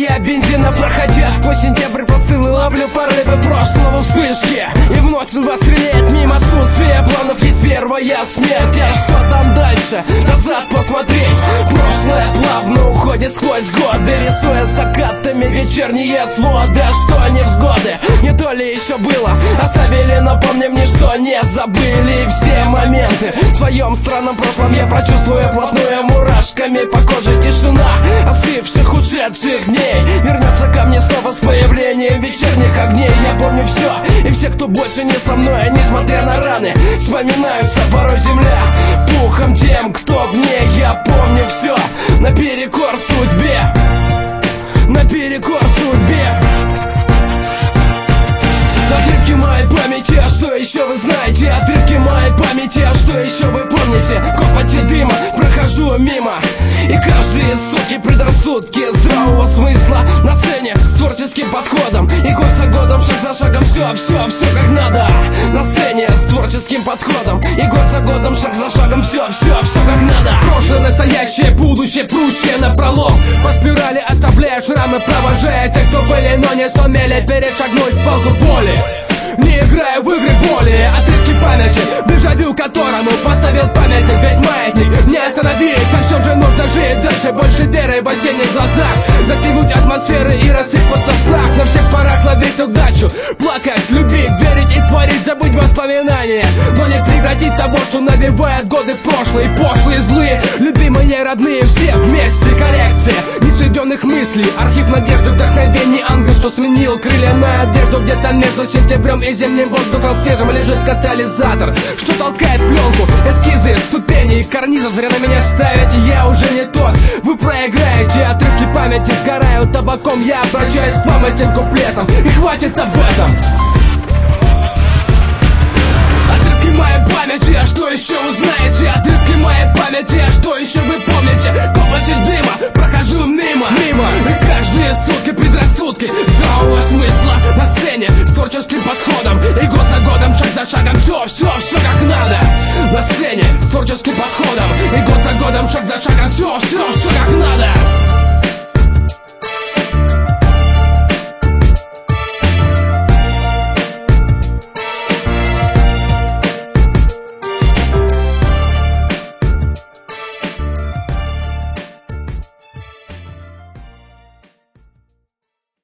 я бензина, проходя сквозь сентябрь, простыл и ловлю порывы прошлого, вспышки. И вновь судьба стреляет мимо отсутствия планов. Есть первая смерть, а что там дальше? Назад посмотреть. Прошлое плавно уходит сквозь годы, рисуя закатами вечерние своды. А что невзгоды? Не то ли еще было? Оставили, но помним, ничто не забыли. И все моменты в своем странном прошлом я прочувствую вплотную. Мурашками по коже тишина остывших ушедших дней вернется ко мне снова с появлением вечерних огней. Я помню все, и все, кто больше не со мной, несмотря на раны, вспоминаются порой земля пухом тем, кто в ней. Я помню все, наперекор судьбе, наперекор судьбе. Отрывки моей памяти, а что еще вы знаете? Отрывки моей памяти, а что еще вы помните? Копоти дыма, прохожу мимо, и каждые суки предрассудки здравого смысла на сцене с творческим подходом. И год за годом, шаг за шагом, все как надо. На сцене с творческим подходом. И год за годом, шаг за шагом, все как надо. Прошлое, настоящее, будущее, прущее напролом. По спирали оставляя шрамы, провожая тех, кто были, но не сумели перешагнуть палку боли. Не играя в игры боли, отрывки памяти, дежавю которому поставил памятник. Ведь маятник не остановить, а все же нужно жить дальше. Больше веры в осенних глазах, достигнуть атмосферы и рассыпаться в прах. На всех порах ловить удачу, плакать, любить, верить и творить, забыть воспоминания, но не прекратить того, что навевает годы прошлые, пошлые, злые. Любимые, родные, все вместе, коллекция несведенных мыслей, архив надежды, вдохновений, ангел, что сменил крылья на одежду. Где-то между сентябрем и зимним воздухом свежим лежит катализатор, что толкает пленку, эскизы, ступени и карнизы. Зря на меня ставите, я уже не тот. Вы проиграете, отрывки памяти сгорают табаком. Я обращаюсь к вам этим куплетом, и хватит об этом. Отрывки моей памяти, а что еще вы знаете? Отрывки моей памяти, а что еще вы помните? Копоти дыма, прохожу мимо, и каждые сутки предрассудки здравого смысла на сцене с творческим подходом. И год за годом, шаг за шагом, все как надо. На сцене с творческим подходом. И год за годом, шаг за шагом, все как надо.